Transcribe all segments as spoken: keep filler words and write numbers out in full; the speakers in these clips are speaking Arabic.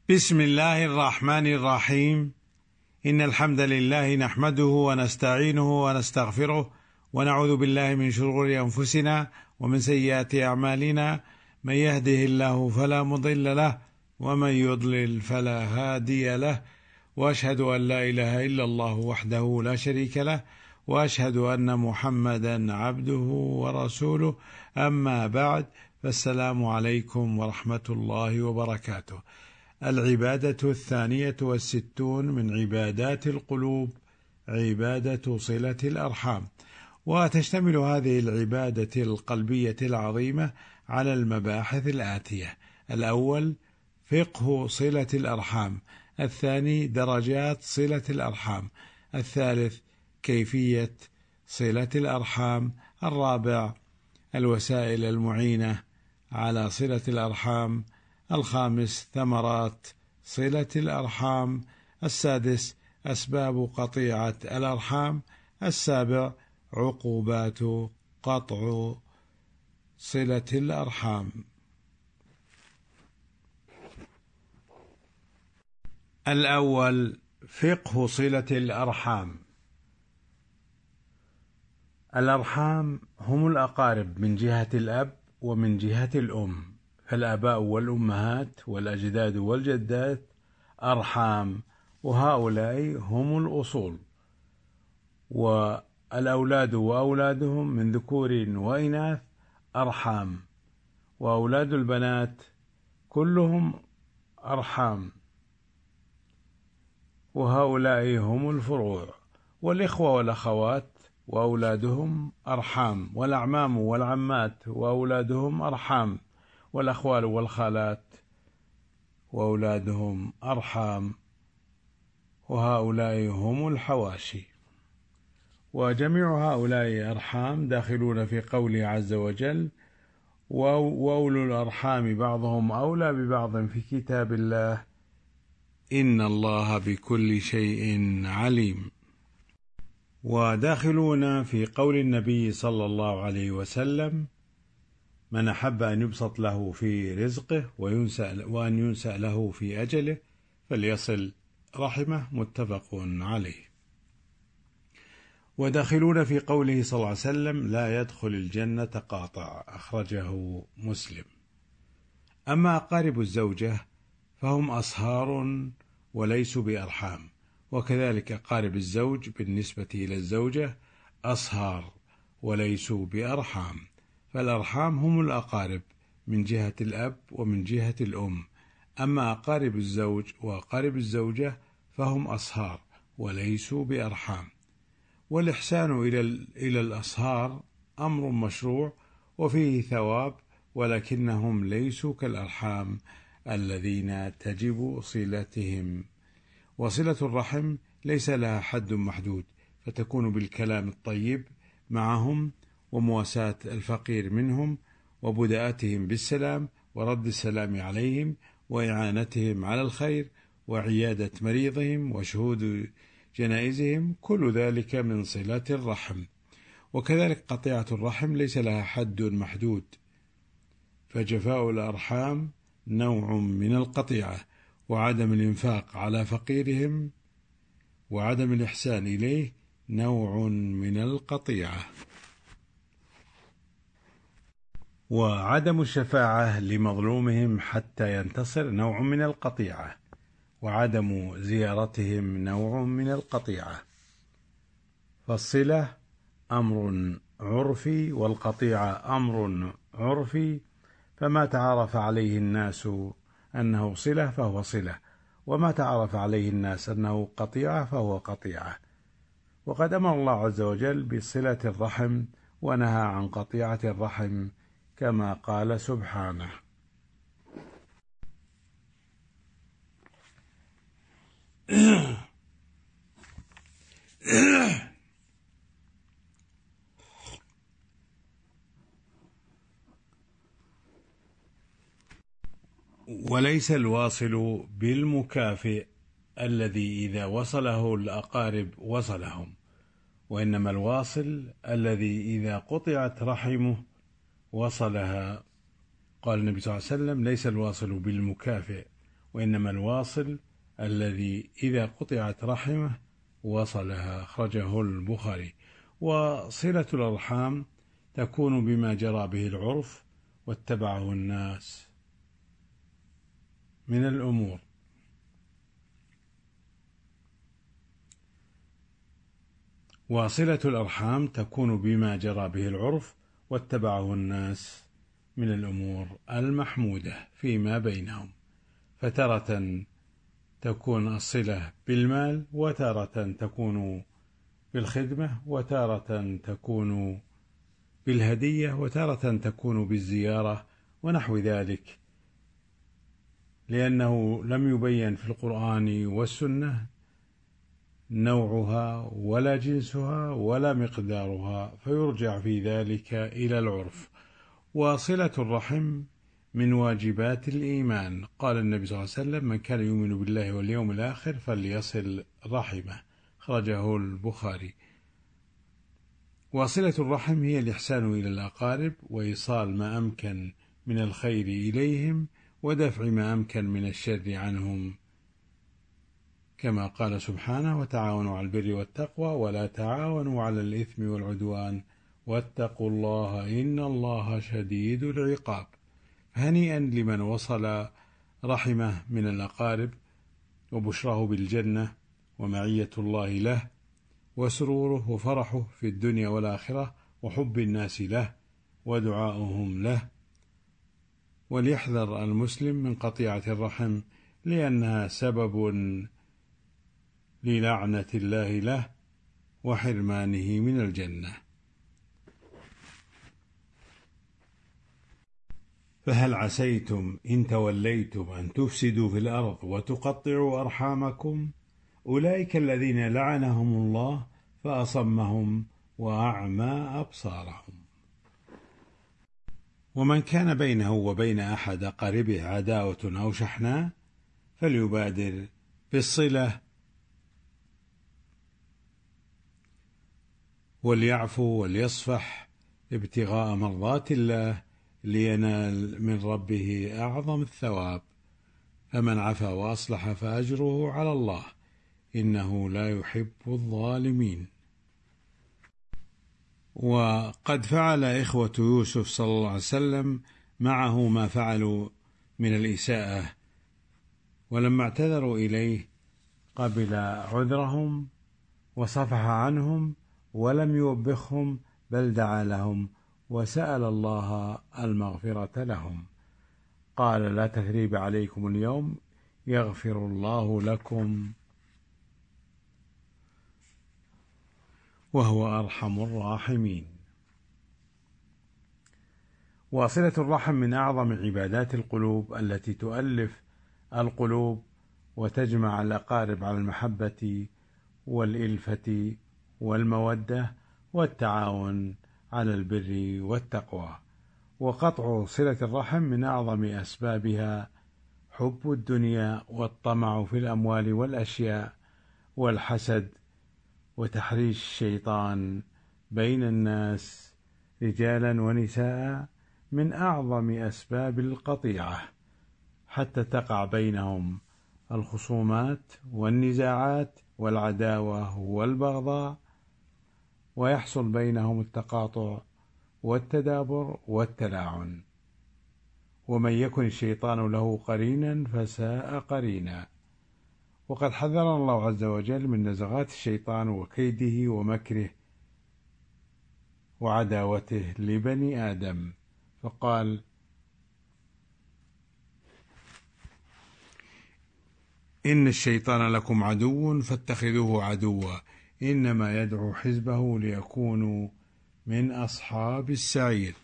بسم الله الرحمن الرحيم. إن الحمد لله نحمده ونستعينه ونستغفره ونعوذ بالله من شرور أنفسنا ومن سيئات أعمالنا، من يهده الله فلا مضل له ومن يضلل فلا هادي له، وأشهد أن لا إله إلا الله وحده لا شريك له، وأشهد أن محمدا عبده ورسوله. أما بعد، فالسلام عليكم ورحمة الله وبركاته. العبادة الثانية والستون من عبادات القلوب عبادة صلة الأرحام، وتشتمل هذه العبادة القلبية العظيمة على المباحث الآتية: الأول فقه صلة الأرحام، الثاني درجات صلة الأرحام، الثالث كيفية صلة الأرحام، الرابع الوسائل المعينة على صلة الأرحام، الخامس ثمرات صلة الأرحام، السادس أسباب قطيعة الأرحام، السابع عقوبات قطع صلة الأرحام. الأول فقه صلة الأرحام. الأرحام هم الأقارب من جهة الأب ومن جهة الأم، فالآباء والأمهات والأجداد والجدات أرحام، وهؤلاء هم الأصول، والأولاد وأولادهم من ذكور وإناث أرحام، وأولاد البنات كلهم أرحام، وهؤلاء هم الفروع، والإخوة والأخوات وأولادهم أرحام، والأعمام والعمات وأولادهم أرحام، والأخوال والخالات وأولادهم أرحام، وهؤلاء هم الحواشي. وجميع هؤلاء أرحام داخلون في قوله عز وجل: وأولو الأرحام بعضهم أولى ببعض في كتاب الله إن الله بكل شيء عليم. وداخلون في قول النبي صلى الله عليه وسلم: من أحب أن يبسط له في رزقه وينسأ وأن ينسأ له في أجله فليصل رحمه، متفق عليه. وداخلون في قوله صلى الله عليه وسلم: لا يدخل الجنة قاطع، أخرجه مسلم. أما أقارب الزوجة فهم أصهار وليسوا بأرحام، وكذلك أقارب الزوج بالنسبة إلى الزوجة أصهار وليسوا بأرحام، فالأرحام هم الأقارب من جهة الأب ومن جهة الأم، أما أقارب الزوج وأقارب الزوجة فهم أصهار وليسوا بأرحام. والإحسان إلى إلى الأصهار أمر مشروع وفيه ثواب، ولكنهم ليسوا كالأرحام الذين تجب صلتهم. وصلة الرحم ليس لها حد محدود، فتكون بالكلام الطيب معهم، ومواساة الفقير منهم، وبداءتهم بالسلام، ورد السلام عليهم، وإعانتهم على الخير، وعيادة مريضهم، وشهود جنائزهم، كل ذلك من صلة الرحم. وكذلك قطيعة الرحم ليس لها حد محدود، فجفاء الأرحام نوع من القطيعة، وعدم الإنفاق على فقيرهم وعدم الإحسان إليه نوع من القطيعة. وعدم الشفاعة لمظلومهم حتى ينتصر نوع من القطيعة، وعدم زيارتهم نوع من القطيعة. فالصلة أمر عرفي والقطيعة أمر عرفي، فما تعرف عليه الناس أنه صلة فهو صلة، وما تعرف عليه الناس أنه قطيعة فهو قطيعة. وقد أمر الله عز وجل بصلة الرحم ونهى عن قطيعة الرحم كما قال سبحانه: وليس الواصل بالمكافئ الذي إذا وصله الأقارب وصلهم، وإنما الواصل الذي إذا قطعت رحمه وصلها. قال النبي صلى الله عليه وسلم: ليس الواصل بالمكافئ وإنما الواصل الذي إذا قطعت رحمه وصلها. أخرجه البخاري. وصلة الأرحام تكون بما جرى به العرف واتبعه الناس من الأمور. وصلة الأرحام تكون بما جرى به العرف واتبعه الناس من الأمور المحمودة فيما بينهم، فترة تكون الصلة بالمال، وتارة تكون بالخدمة، وتارة تكون بالهدية، وتارة تكون بالزيارة ونحو ذلك، لأنه لم يبين في القرآن والسنة نوعها ولا جنسها ولا مقدارها، فيرجع في ذلك إلى العرف. وصلة الرحم من واجبات الإيمان. قال النبي صلى الله عليه وسلم: من كان يؤمن بالله واليوم الآخر فليصل رحمه. خرجه البخاري. وصلة الرحم هي الإحسان إلى الأقارب وإيصال ما أمكن من الخير إليهم ودفع ما أمكن من الشر عنهم، كما قال سبحانه: وتعاونوا على البر والتقوى ولا تعاونوا على الإثم والعدوان واتقوا الله إن الله شديد العقاب. هنيئا لمن وصل رحمه من الأقارب، وبشره بالجنة ومعية الله له وسروره وفرحه في الدنيا والآخرة وحب الناس له ودعاؤهم له. وليحذر المسلم من قطيعة الرحم، لأنها سبب للعنة الله له وحرمانه من الجنة. فهل عسيتم إن توليتم أن تفسدوا في الأرض وتقطعوا أرحامكم؟ أولئك الذين لعنهم الله فأصمهم وأعمى أبصارهم. ومن كان بينه وبين أحد قريبه عداوة أو شحناء فليبادر بالصلة وليعفو وليصفح ابتغاء مرضات الله لينال من ربه أعظم الثواب. فمن عفا وأصلح فأجره على الله إنه لا يحب الظالمين. وقد فعل إخوة يوسف صلى الله عليه وسلم معه ما فعلوا من الإساءة، ولما اعتذروا إليه قبل عذرهم وصفح عنهم ولم يوبخهم، بل دعا لهم وسأل الله المغفرة لهم. قال: لا تثريب عليكم اليوم يغفر الله لكم وهو أرحم الراحمين. وصلة الرحم من أعظم عبادات القلوب التي تؤلف القلوب وتجمع الأقارب على المحبة والإلفة والمودة والتعاون على البر والتقوى. وقطع صلة الرحم من أعظم أسبابها حب الدنيا والطمع في الأموال والأشياء والحسد وتحريش الشيطان بين الناس رجالا ونساء من أعظم أسباب القطيعة، حتى تقع بينهم الخصومات والنزاعات والعداوة والبغضاء، ويحصل بينهم التقاطع والتدابر والتلاعن. ومن يكن الشيطان له قرينا فساء قرينا. وقد حذرنا الله عز وجل من نزغات الشيطان وكيده ومكره وعداوته لبني آدم، فقال: إن الشيطان لكم عدو فاتخذوه عدوا إنما يدعو حزبه ليكونوا من أصحاب السعير.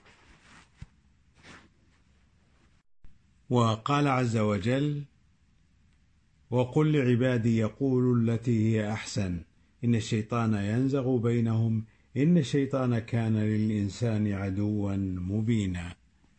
وقال عز وجل: وقل لعبادي يقولوا التي هي أحسن إن الشيطان ينزغ بينهم إن الشيطان كان للإنسان عدوا مبينا.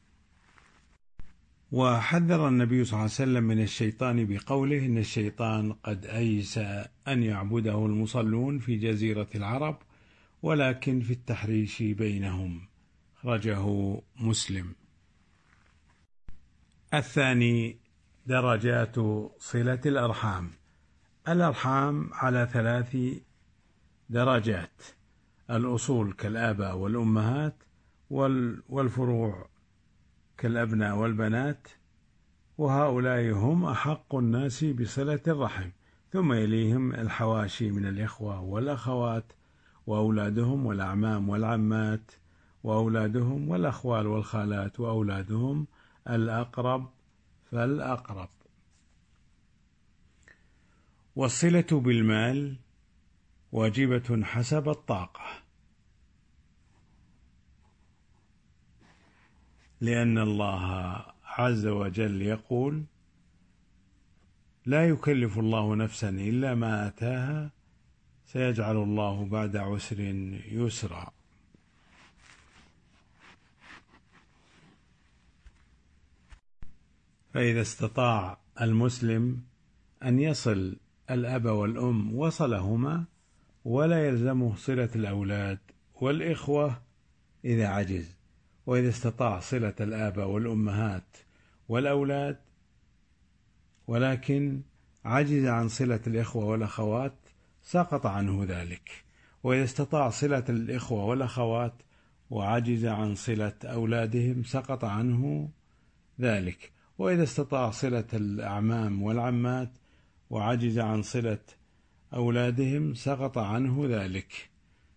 وحذر النبي صلى الله عليه وسلم من الشيطان بقوله: إن الشيطان قد أيس أن يعبده المصلون في جزيرة العرب ولكن في التحريش بينهم. خرجه مسلم. الثاني درجات صلة الأرحام. الأرحام على ثلاث درجات: الأصول كالآباء والأمهات، والفروع كالأبناء والبنات، وهؤلاء هم أحق الناس بصلة الرحم، ثم يليهم الحواشي من الإخوة والأخوات وأولادهم والأعمام والعمات وأولادهم والأخوال والخالات وأولادهم الأقرب فالأقرب. والصلة بالمال واجبة حسب الطاقة، لأن الله عز وجل يقول: لا يكلف الله نفسا إلا ما آتاها سيجعل الله بعد عسر يسرا. فإذا استطاع المسلم أن يصل الأب والأم وصلهما، ولا يلزمه صلة الأولاد والإخوة إذا عجز. وإذا استطاع صلة الآباء والأمهات والأولاد ولكن عجز عن صلة الإخوة والأخوات سقط عنه ذلك. وإذا استطاع صلة الإخوة والأخوات وعجز عن صلة أولادهم سقط عنه ذلك. وإذا استطاع صلة الأعمام والعمات وعجز عن صلة أولادهم سقط عنه ذلك.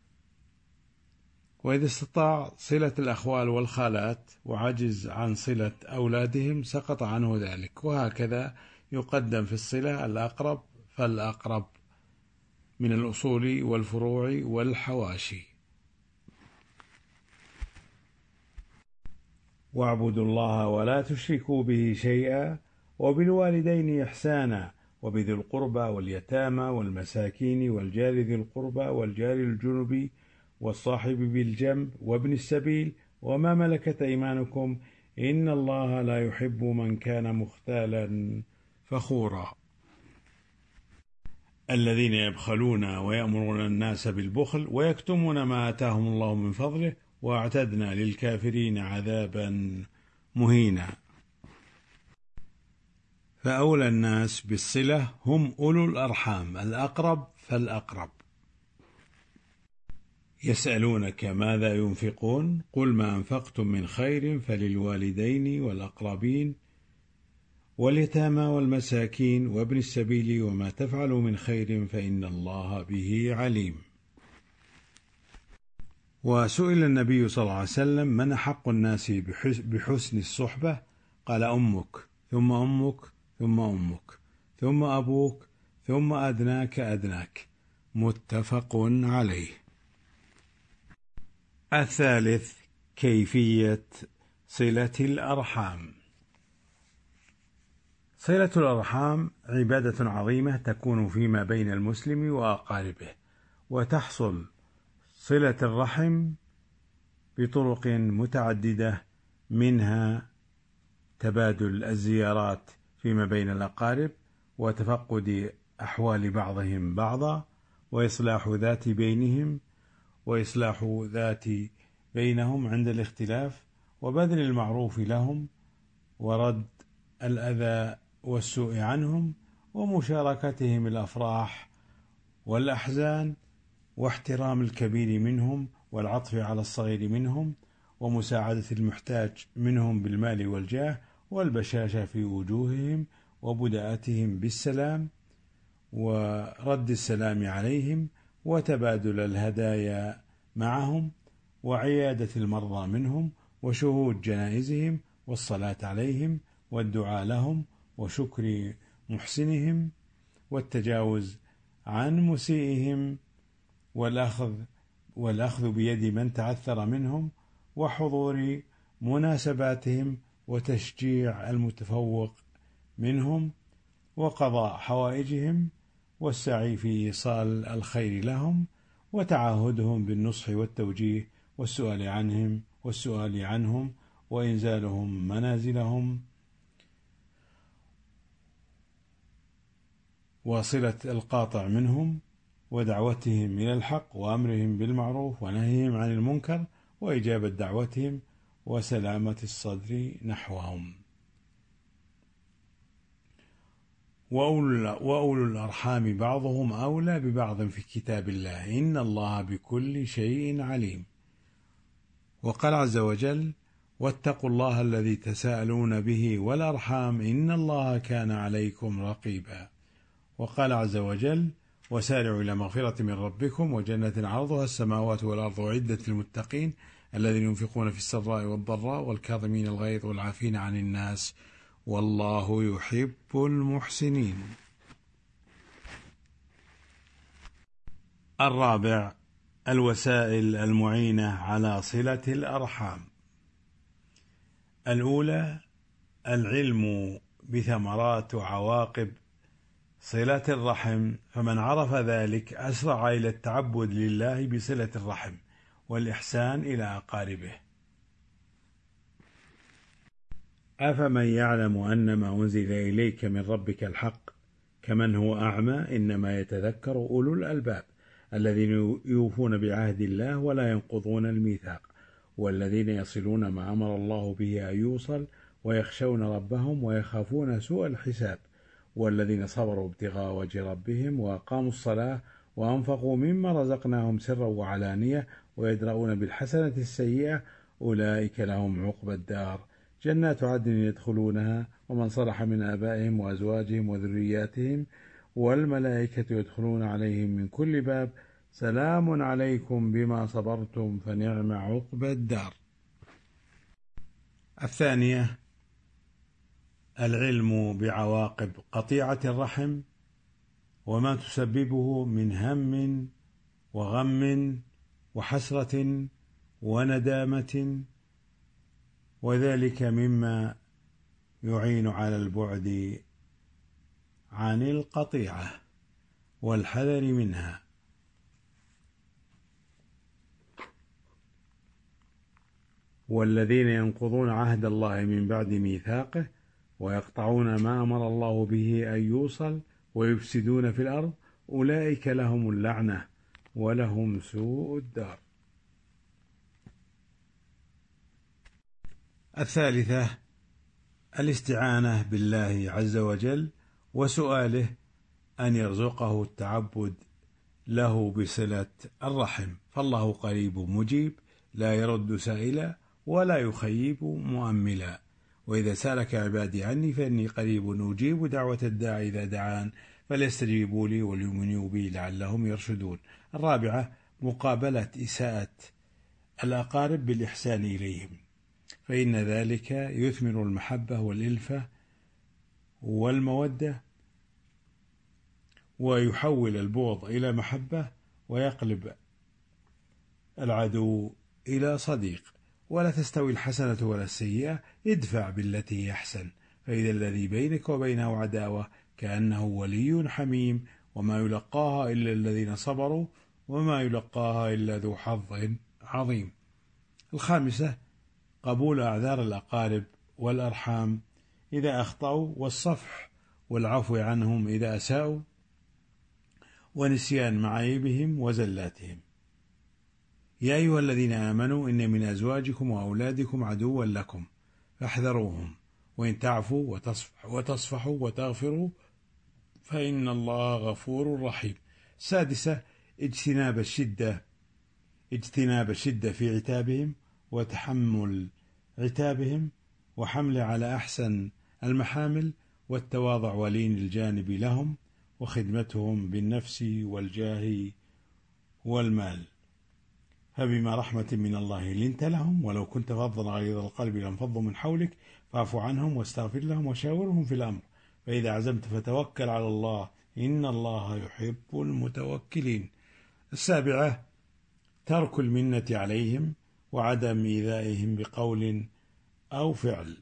وإذا استطاع صلة الأخوال والخالات وعجز عن صلة أولادهم سقط عنه ذلك. وهكذا يقدم في الصلة الأقرب فالأقرب من الأصول والفروع والحواشي. واعبدوا الله ولا تشركوا به شيئا وبالوالدين إحسانا وبذي القربى واليتامى والمساكين والجار ذي القربى والجار الجنب والصاحب بالجنب وابن السبيل وما ملكت أيمانكم إن الله لا يحب من كان مختالا فخورا. الذين يبخلون ويأمرون الناس بالبخل ويكتمون ما آتاهم الله من فضله واعتدنا للكافرين عذابا مهينا. فأولى الناس بالصلة هم أولو الأرحام الأقرب فالأقرب. يسألونك ماذا ينفقون قل ما أنفقتم من خير فللوالدين والأقربين واليتامى والمساكين وابن السبيل وما تفعلوا من خير فإن الله به عليم. وسئل النبي صلى الله عليه وسلم: من أحق الناس بحسن الصحبة؟ قال: أمك ثم أمك ثم أمك ثم أبوك ثم أدناك أدناك. متفق عليه. الثالث: كيفية صلة الأرحام. صلة الأرحام عبادة عظيمة تكون فيما بين المسلم وأقاربه، وتحصل صلة الرحم بطرق متعددة، منها تبادل الزيارات فيما بين الأقارب وتفقد أحوال بعضهم بعضا وإصلاح ذات بينهم وإصلاح ذات بينهم عند الاختلاف وبذل المعروف لهم ورد الأذى والسوء عنهم ومشاركتهم الأفراح والأحزان واحترام الكبير منهم والعطف على الصغير منهم ومساعدة المحتاج منهم بالمال والجاه والبشاشة في وجوههم وبداءتهم بالسلام ورد السلام عليهم وتبادل الهدايا معهم وعيادة المرضى منهم وشهود جنائزهم والصلاة عليهم والدعاء لهم وشكر محسنهم والتجاوز عن مسيئهم والأخذ والأخذ بيد من تعثر منهم وحضور مناسباتهم وتشجيع المتفوق منهم وقضاء حوائجهم والسعي في إيصال الخير لهم وتعهدهم بالنصح والتوجيه والسؤال عنهم والسؤال عنهم وإنزالهم منازلهم وصلة القاطع منهم ودعوتهم إلى الحق وأمرهم بالمعروف ونهيهم عن المنكر وإجابة دعوتهم وسلامة الصدر نحوهم. وأولو الأرحام بعضهم أولى ببعض في كتاب الله إن الله بكل شيء عليم. وقال عز وجل واتقوا الله الذي تساءلون به والأرحام إن الله كان عليكم رقيبا. وقال عز وجل وسارعوا إلى مغفرة من ربكم وجنة عرضها السماوات والأرض أعدت للمتقين الذين ينفقون في السراء والضراء والكاظمين الغيظ والعافين عن الناس والله يحب المحسنين. الرابع الوسائل المعينة على صلة الأرحام. الأولى العلم بثمرات وعواقب صلة الرحم، فمن عرف ذلك أسرع إلى التعبد لله بصلة الرحم والإحسان إلى أقاربه. أفمن يعلم أن ما أنزل إليك من ربك الحق كمن هو أعمى إنما يتذكر أولو الألباب الذين يوفون بعهد الله ولا ينقضون الميثاق والذين يصلون ما أمر الله به أن يوصل ويخشون ربهم ويخافون سوء الحساب والذين صبروا ابتغاء وجه ربهم وأقاموا الصلاة وأنفقوا مما رزقناهم سرا وعلانية ويدرؤون بالحسنة السيئة أولئك لهم عقبى الدار جنات عدن يدخلونها ومن صلح من آبائهم وأزواجهم وذرياتهم والملائكة يدخلون عليهم من كل باب سلام عليكم بما صبرتم فنعم عقبى الدار. الثانية العلم بعواقب قطيعة الرحم وما تسببه من هم وغم وحسرة وندامة، وذلك مما يعين على البعد عن القطيعة والحذر منها. والذين ينقضون عهد الله من بعد ميثاقه ويقطعون ما أمر الله به أن يوصل ويفسدون في الأرض أولئك لهم اللعنة ولهم سوء الدار. الثالثة الاستعانة بالله عز وجل وسؤاله أن يرزقه التعبد له بصلة الرحم، فالله قريب مجيب لا يرد سائلا ولا يخيب مؤملا، وإذا سألك عبادي عني فإني قريب أجيب دعوة الداعي إذا دعان فليستجيبوا لي وليؤمنوا بي لعلهم يرشدون. الرابعة مقابلة إساءة الأقارب بالإحسان إليهم، فإن ذلك يثمر المحبة والإلفة والمودة ويحول البغض إلى محبة ويقلب العدو إلى صديق. ولا تستوي الحسنة ولا السيئة ادفع بالتي هي أحسن فإذا الذي بينك وبينه عداوة كأنه ولي حميم وما يلقاها إلا الذين صبروا وما يلقاها إلا ذو حظ عظيم. الخامسة قبول أعذار الأقارب والأرحام إذا أخطأوا والصفح والعفو عنهم إذا أساءوا ونسيان معايبهم وزلاتهم. يا أيها الذين آمنوا إن من أزواجكم وأولادكم عدوا لكم فاحذروهم وإن تعفوا وتصفحوا وتغفروا فإن الله غفور رحيم. سادسة اجتناب الشدة اجتناب الشدة في عتابهم وتحمل عتابهم وحمل على أحسن المحامل والتواضع ولين الجانب لهم وخدمتهم بالنفس والجاه والمال، فبما رحمة من الله لنت لهم ولو كنت فظا غليظ القلب لانفضوا من حولك فاعف عنهم واستغفر لهم وشاورهم في الأمر فإذا عزمت فتوكل على الله إن الله يحب المتوكلين. السابعة ترك المنة عليهم وعدم إيذائهم بقول أو فعل.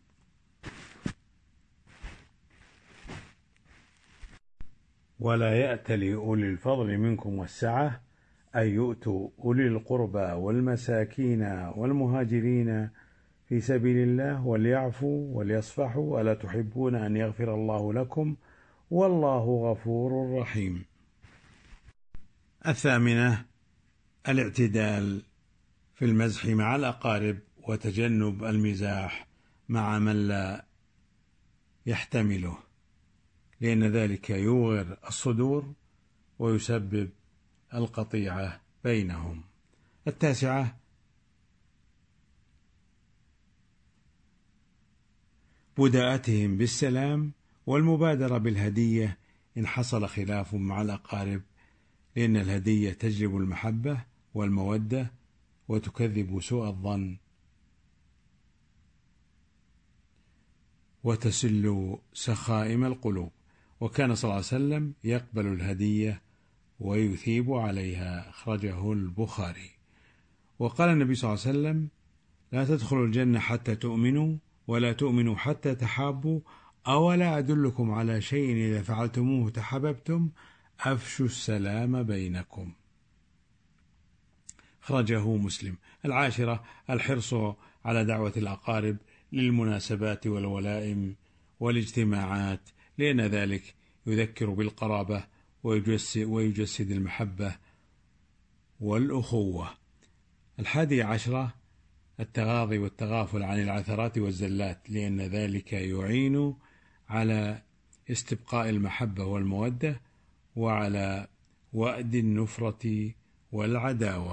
ولا يأتل أولي الفضل منكم والسعة أن يؤتوا أولي القربى والمساكين والمهاجرين في سبيل الله وليعفوا وليصفحوا ألا تحبون أن يغفر الله لكم والله غفور رحيم. الثامنة الاعتدال في المزح مع الأقارب وتجنب المزاح مع من لا يحتمله، لأن ذلك يوغر الصدور ويسبب القطيعة بينهم. التاسعة: بداءتهم بالسلام والمبادرة بالهدية إن حصل خلاف مع الأقارب، لأن الهدية تجلب المحبة والمودة وتكذب سوء الظن وتسل سخائم القلوب. وكان صلى الله عليه وسلم يقبل الهدية ويثيب عليها، أخرجه البخاري. وقال النبي صلى الله عليه وسلم: لا تدخلوا الجنة حتى تؤمنوا، ولا تؤمنوا حتى تحابوا، أولا أدلكم على شيء إذا فعلتموه تحببتم، أفشوا السلام بينكم، أخرجه مسلم. العاشرة: الحرص على دعوة الأقارب للمناسبات والولائم والاجتماعات، لأن ذلك يذكر بالقرابة ويجسد المحبة والأخوة. الحادي عشرة: التغاضي والتغافل عن العثرات والزلات، لأن ذلك يعين على استبقاء المحبة والمودة وعلى وأد النفرة والعداوة.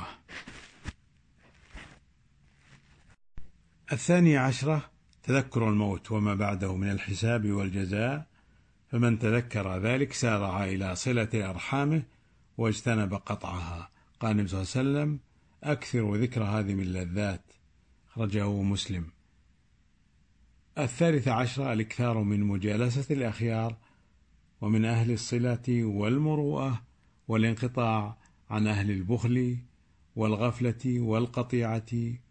الثاني عشرة: تذكر الموت وما بعده من الحساب والجزاء، فمن تذكر ذلك سارع إلى صلة أرحامه واجتنب قطعها. قال النبي صلى الله عليه وسلم: أكثروا ذكر هذه من اللذات، أخرجه مسلم. الثالث عشر: الإكثار من مجالسة الأخيار ومن أهل الصلة والمروءة، والانقطاع عن أهل البخل والغفلة والقطيعة،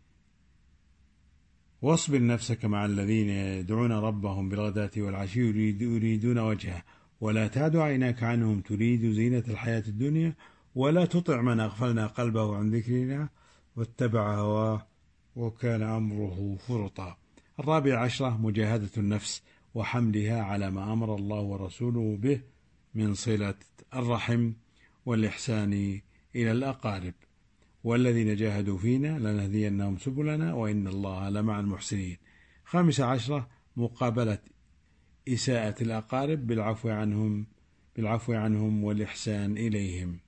واصبر نفسك مع الذين يدعون ربهم بالغداة والعشي يريدون وجهه، ولا تعد عيناك عنهم تريد زينة الحياة الدنيا، ولا تطع من أغفلنا قلبه عن ذكرنا واتبع هواه وكان أمره فرطا. الرابع عشرة: مجاهدة النفس وحملها على ما أمر الله ورسوله به من صلة الرحم والإحسان إلى الأقارب، والذين جاهدوا فينا لنهدينهم سبلنا وإن الله لمع المحسنين. خامس عشرة: مقابلة إساءة الأقارب بالعفو عنهم بالعفو عنهم والإحسان إليهم.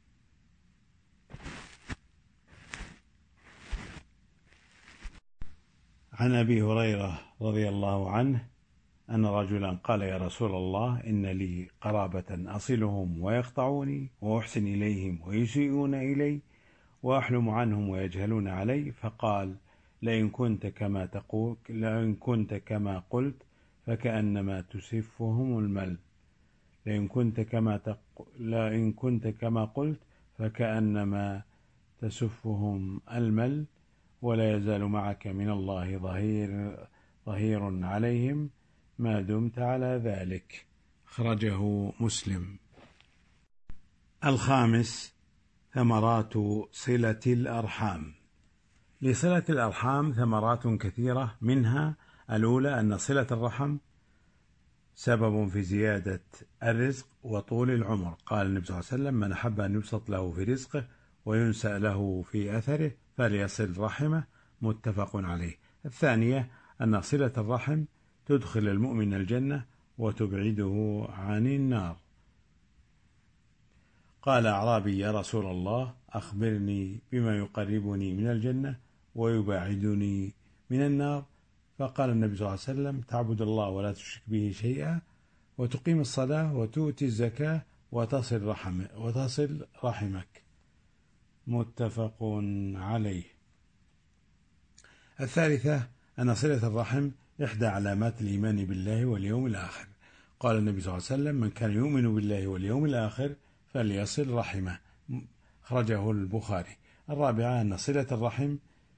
عن أبي هريرة رضي الله عنه أن رجلا قال: يا رسول الله، إن لي قرابة أصلهم ويقطعوني، وأحسن إليهم ويسيئون إلي، وأحلم عنهم ويجهلون علي. فقال: لئن كنت كما تقول لئن كنت كما قلت فكأنما تسفهم المل لئن كنت كما تق... لئن كنت كما قلت فكأنما تسفهم المل، ولا يزال معك من الله ظهير ظهير عليهم ما دمت على ذلك، أخرجه مسلم. الخامس: ثمرات صلة الأرحام. لصلة الأرحام ثمرات كثيرة، منها: الأولى أن صلة الرحم سبب في زيادة الرزق وطول العمر. قال النبي صلى الله عليه وسلم: من أحب أن يبسط له في رزقه وينسأ له في أثره فليصل رحمه، متفق عليه. الثانية أن صلة الرحم تدخل المؤمن الجنة وتبعده عن النار. قال أعرابي: يا رسول الله، أخبرني بما يقربني من الجنة ويبعدني من النار. فقال النبي صلى الله عليه وسلم: تعبد الله ولا تشرك به شيئا، وتقيم الصلاة وتؤتي الزكاة وتصل رحم وتصل رحمك، متفق عليه. الثالثة أن صلة الرحم إحدى علامات الإيمان بالله واليوم الآخر. قال النبي صلى الله عليه وسلم: من كان يؤمن بالله واليوم الآخر فليصل رحمه، أخرجه البخاري. الرابعة أن صلة الرحم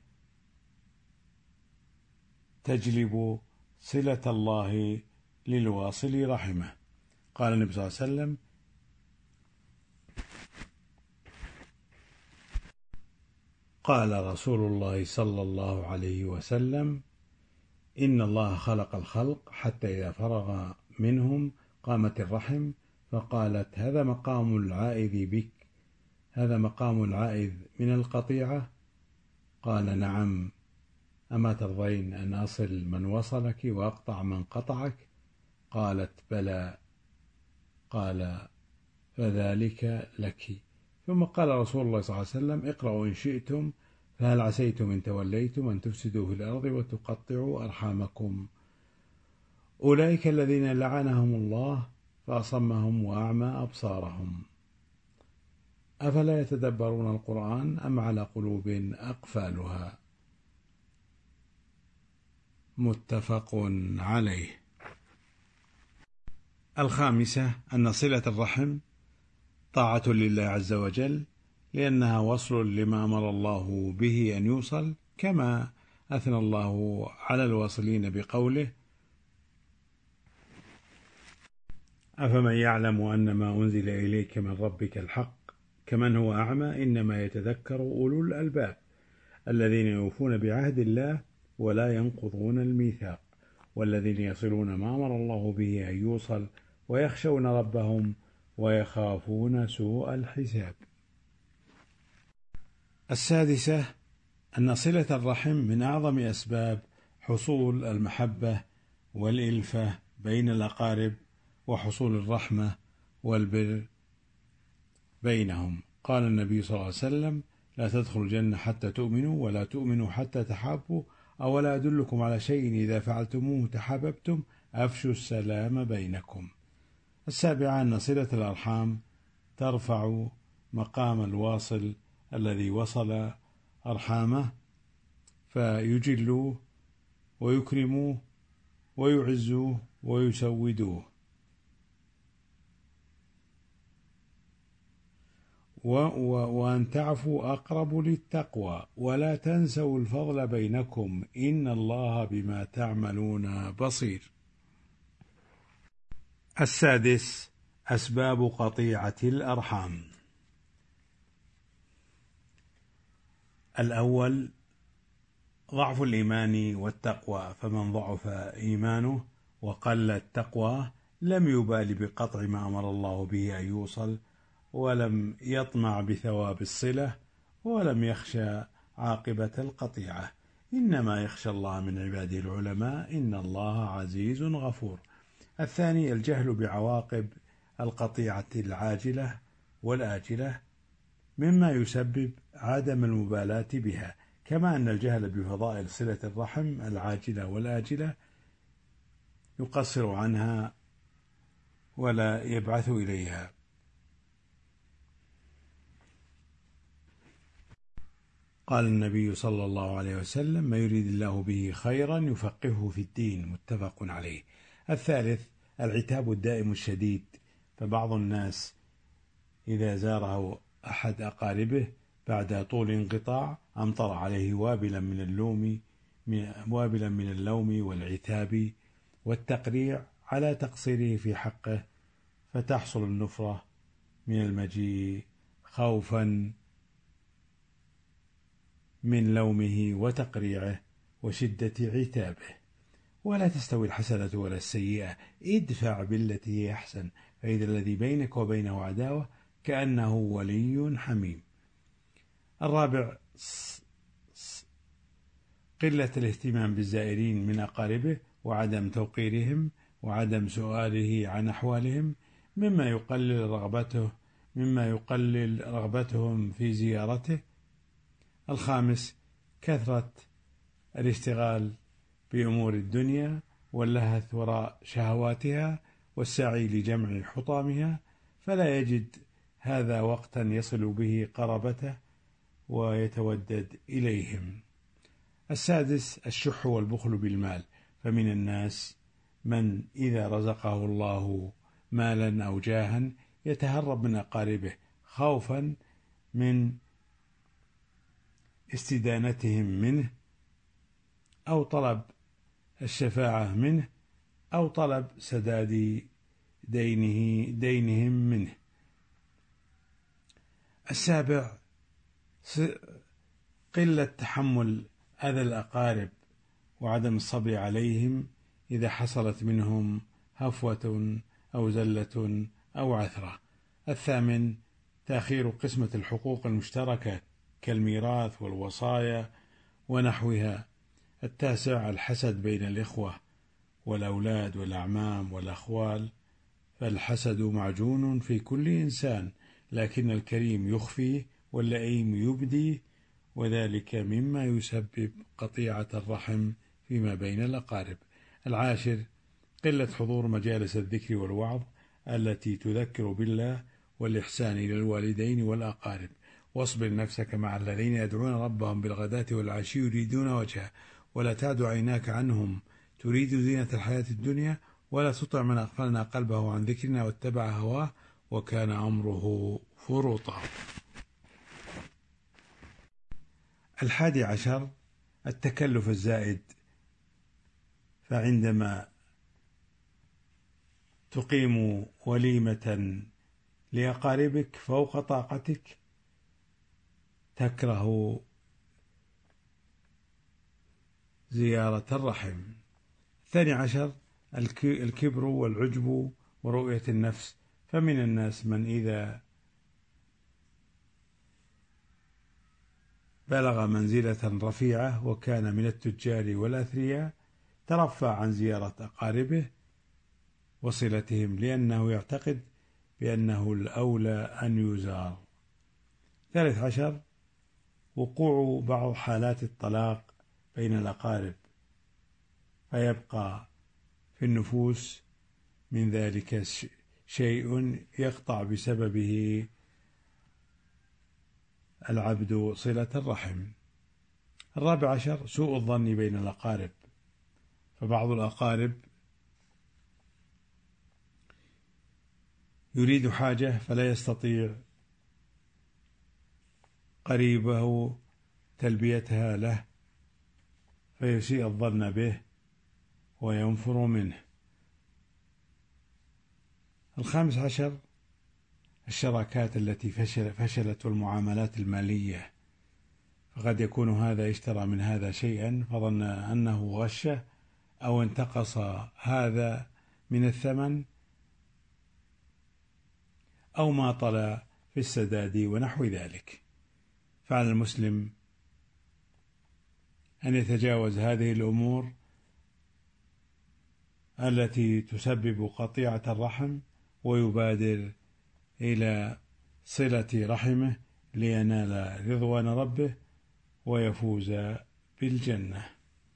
تجلب صلة الله للواصل رحمه. قال النبي صلى الله عليه وسلم: قال رسول الله صلى الله عليه وسلم: إن الله خلق الخلق حتى إذا فرغ منهم قامت الرحم فقالت: هذا مقام العائذ بك هذا مقام العائذ من القطيعة. قال: نعم، أما ترضين أن أصل من وصلك وأقطع من قطعك؟ قالت: بلى. قال فذلك لك. ثم قال رسول الله صلى الله عليه وسلم اقرأوا إن شئتم فهل عسيتم إن توليتم أن تفسدوا في الأرض وتقطعوا أرحامكم أولئك الذين لعنهم الله فأصمهم وأعمى أبصارهم أفلا يتدبرون القرآن أم على قلوب أقفالها. متفق عليه. الخامسة أن صلة الرحم طاعة لله عز وجل، لأنها وصل لما أمر الله به أن يوصل، كما أثنى الله على الواصلين بقوله أفمن يعلم أن ما أنزل إليك من ربك الحق كمن هو أعمى إنما يتذكر أولو الألباب الذين يوفون بعهد الله ولا ينقضون الميثاق والذين يصلون ما أمر الله به أن يوصل ويخشون ربهم ويخافون سوء الحساب. السادسة أن صلة الرحم من أعظم أسباب حصول المحبة والإلفة بين الأقارب وحصول الرحمة والبر بينهم. قال النبي صلى الله عليه وسلم لا تدخلوا الجنة حتى تؤمنوا ولا تؤمنوا حتى تحابوا أولا أدلكم على شيء إذا فعلتموه تحاببتم أفشوا السلام بينكم. السابعة أن صلة الأرحام ترفع مقام الواصل الذي وصل أرحامه فيجلوه ويكرموه ويعزوه ويسودوه. وأن تعفوا أقرب للتقوى ولا تنسوا الفضل بينكم إن الله بما تعملون بصير. السادس أسباب قطيعة الأرحام. الأول ضعف الإيمان والتقوى، فمن ضعف إيمانه وقلت تقواه لم يبال بقطع ما أمر الله به أن يوصل، ولم يطمع بثواب الصلة، ولم يخشى عاقبة القطيعة. إنما يخشى الله من عباده العلماء إن الله عزيز غفور. الثاني الجهل بعواقب القطيعة العاجلة والآجلة مما يسبب عدم المبالاة بها، كما أن الجهل بفضائل صلة الرحم العاجلة والآجلة يقصر عنها ولا يبعث إليها. قال النبي صلى الله عليه وسلم ما يريد الله به خيرا يفقهه في الدين، متفق عليه. الثالث العتاب الدائم الشديد، فبعض الناس إذا زاره أحد أقاربه بعد طول انقطاع أمطر عليه وابلا من اللوم وابلا من اللوم والعتاب والتقريع على تقصيره في حقه، فتحصل النفرة من المجيء خوفا من لومه وتقريعه وشدة عتابه. ولا تستوي الحسنة ولا السيئة ادفع بالتي هي أحسن فإذا الذي بينك وبينه عداوة كأنه ولي حميم. الرابع قلة الاهتمام بالزائرين من أقاربه وعدم توقيرهم وعدم سؤاله عن أحوالهم مما يقلل رغبته مما يقلل رغبتهم في زيارته. الخامس كثرة الاشتغال بأمور الدنيا واللهث وراء شهواتها والسعي لجمع حطامها، فلا يجد هذا وقتا يصل به قرابته ويتودد إليهم. السادس الشح والبخل بالمال، فمن الناس من إذا رزقه الله مالا أو جاها يتهرب من أقاربه خوفا من استدانتهم منه أو طلب الشفاعة منه أو طلب سداد دينه دينهم منه. السابع قلة تحمل أذى الأقارب وعدم الصبر عليهم إذا حصلت منهم هفوة أو زلة أو عثرة. الثامن تأخير قسمة الحقوق المشتركة كالميراث والوصايا ونحوها. التاسع الحسد بين الإخوة والأولاد والأعمام والأخوال، فالحسد معجون في كل إنسان، لكن الكريم يخفيه واللئيم يبديه، وذلك مما يسبب قطيعة الرحم فيما بين الأقارب. العاشر: قلة حضور مجالس الذكر والوعظ التي تذكر بالله والإحسان إلى الوالدين والأقارب. واصبر نفسك مع الذين يدعون ربهم بالغداة والعشي يريدون وجهه، ولا تعد عيناك عنهم تريد زينة الحياة الدنيا، ولا تطع من أغفلنا قلبه عن ذكرنا واتبع هواه وكان أمره فرطا. الحادي عشر: التكلف الزائد. فعندما تقيم وليمة لأقاربك فوق طاقتك تكره زيارة الرحم. الثاني عشر: الكبر والعجب ورؤية النفس. فمن الناس من إذا بلغ منزلة رفيعة وكان من التجار والأثرياء ترفع عن زيارة أقاربه وصلتهم، لأنه يعتقد بأنه الأولى أن يزار. ثالث عشر: وقوع بعض حالات الطلاق بين الأقارب، فيبقى في النفوس من ذلك شيء يقطع بسببه العبد صلة الرحم. الرابع عشر: سوء الظن بين الأقارب. فبعض الأقارب يريد حاجة فلا يستطيع قريبه تلبيتها له فيسيء الظن به وينفر منه. الخامس عشر: الشراكات التي فشل فشلت والمعاملات المالية، فقد يكون هذا اشترى من هذا شيئا فظن أنه غشه أو انتقص هذا من الثمن أو ماطل في السداد ونحو ذلك. فعلى المسلم أن يتجاوز هذه الأمور التي تسبب قطيعة الرحم ويبادر إلى صلة رحمه لينال رضوان ربه ويفوز بالجنة.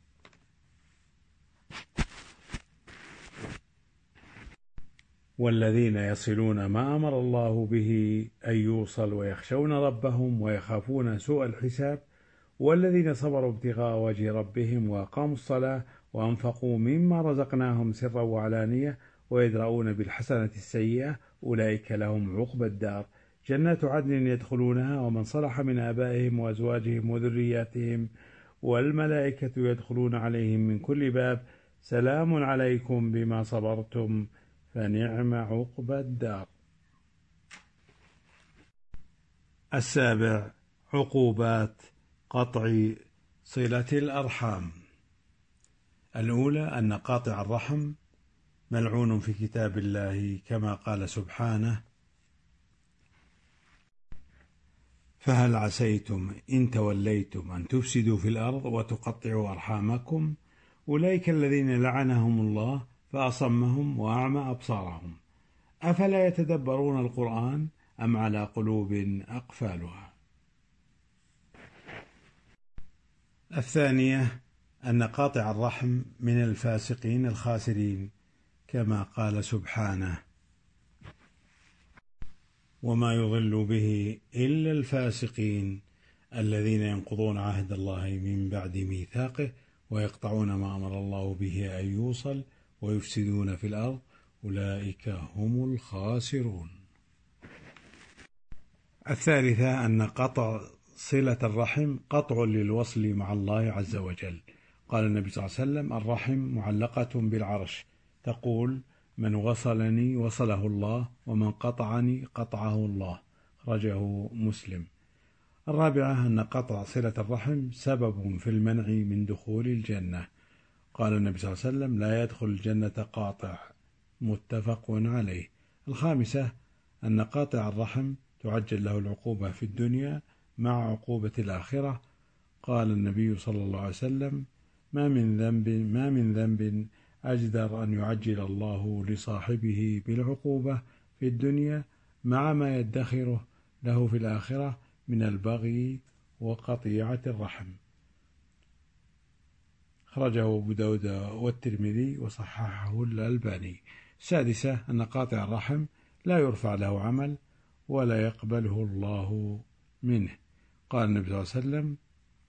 والذين يصلون ما أمر الله به أن يوصل ويخشون ربهم ويخافون سوء الحساب، والذين صبروا ابتغاء وجه ربهم وأقاموا الصلاة وأنفقوا مما رزقناهم سرا وعلانية ويدرؤون بالحسنة السيئة أولئك لهم عقبى الدار جنات عدن يدخلونها ومن صلح من آبائهم وأزواجهم وذرياتهم والملائكة يدخلون عليهم من كل باب سلام عليكم بما صبرتم فنعم عقبى الدار. السابع: عقوبات قطع صلة الأرحام. الأولى: أن قاطع الرحم ملعون في كتاب الله كما قال سبحانه: فهل عسيتم إن توليتم أن تفسدوا في الأرض وتقطعوا أرحامكم أولئك الذين لعنهم الله فأصمهم وأعمى أبصارهم أفلا يتدبرون القرآن أم على قلوب أقفالها. الثانية: أن قاطع الرحم من الفاسقين الخاسرين كما قال سبحانه: وما يضل به إلا الفاسقين الذين ينقضون عهد الله من بعد ميثاقه ويقطعون ما أمر الله به أن يوصل ويفسدون في الأرض أولئك هم الخاسرون. الثالثة: أن قطع صلة الرحم قطع للوصل مع الله عز وجل. قال النبي صلى الله عليه وسلم: الرحم معلقة بالعرش تقول من وصلني وصله الله ومن قطعني قطعه الله، أخرجه مسلم. الرابعة: أن قطع صلة الرحم سبب في المنع من دخول الجنة. قال النبي صلى الله عليه وسلم: لا يدخل الجنة قاطع، متفق عليه. الخامسة: أن قاطع الرحم تعجل له العقوبة في الدنيا مع عقوبة الآخرة. قال النبي صلى الله عليه وسلم: ما من ذنب ما من ذنب أجدر أن يعجل الله لصاحبه بالعقوبة في الدنيا مع ما يدخره له في الآخرة من البغي وقطيعة الرحم. خرجه أبو داود والترمذي وصححه الألباني. سادسة أن قاطع الرحم لا يرفع له عمل ولا يقبله الله منه. قال النبي صلى الله عليه وسلم: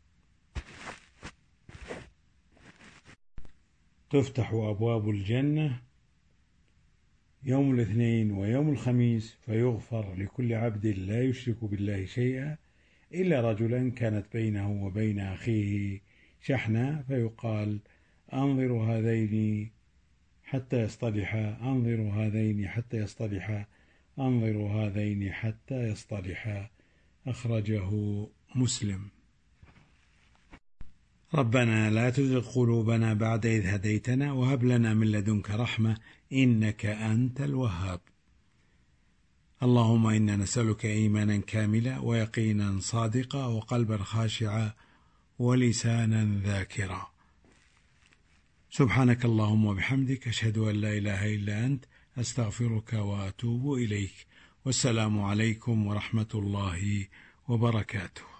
تفتح أبواب الجنة يوم الاثنين ويوم الخميس فيغفر لكل عبد لا يشرك بالله شيئا إلا رجلا كانت بينه وبين أخيه شحنة فيقال: أنظر هذين حتى يصطلحا، أنظر هذين حتى يصطلحا، أنظر هذين حتى يصطلحا. أخرجه مسلم. ربنا لا تزغ قلوبنا بعد إذ هديتنا وهب لنا من لدنك رحمة إنك أنت الوهاب. اللهم إنا نسألك إيمانا كاملا ويقينا صادقا وقلبا خاشعا ولسانا ذاكرا. سبحانك اللهم وبحمدك أشهد أن لا إله إلا أنت أستغفرك وأتوب إليك. والسلام عليكم ورحمة الله وبركاته.